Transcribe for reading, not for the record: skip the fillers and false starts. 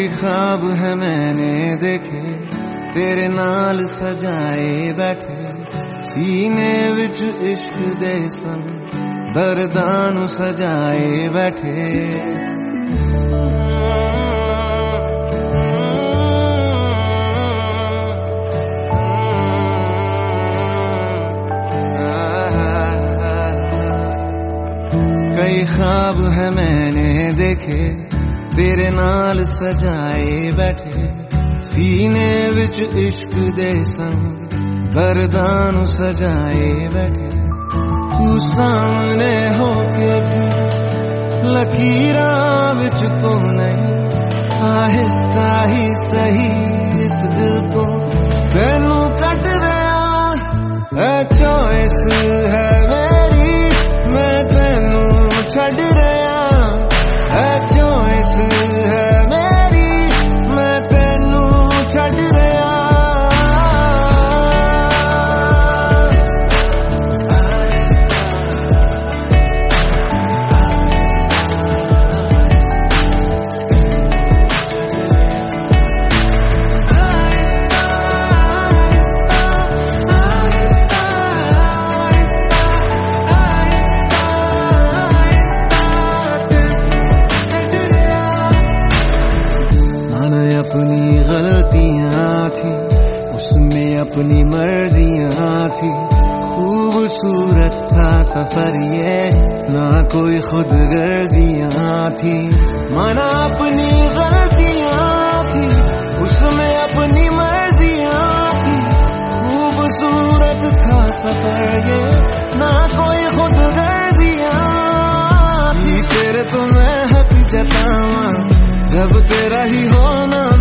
कई ख्वाब है मैंने देखे तेरे नाल सजाए बैठे सीने विच इश्क दे संग दर्दां सजाए बैठे कई ख्वाब है मैंने देखे तेरे नाल सजाए बैठे सीने विच इश्क दे संग दर्दां सजाए बैठे तू सामने होके भी लकीरां विच तो नहीं आहिस्ता ही सही इस दिल को तेनू कट रहा है चॉइस है मेरी मैं तेनू छड़ रहा है चॉइस है मेरी मैं तेनू छड़ रहा अपनी गलतियां थी उसमें अपनी मर्जियां थी खूबसूरत था सफर ये ना कोई खुद गर्जियां थी माना अपनी गलतियां थी उसमें अपनी मर्जियां थी खूबसूरत था सफर ये ना कोई खुद गर्जियां थी तेरे तो मैं हक जतावा जब तेरा ही होना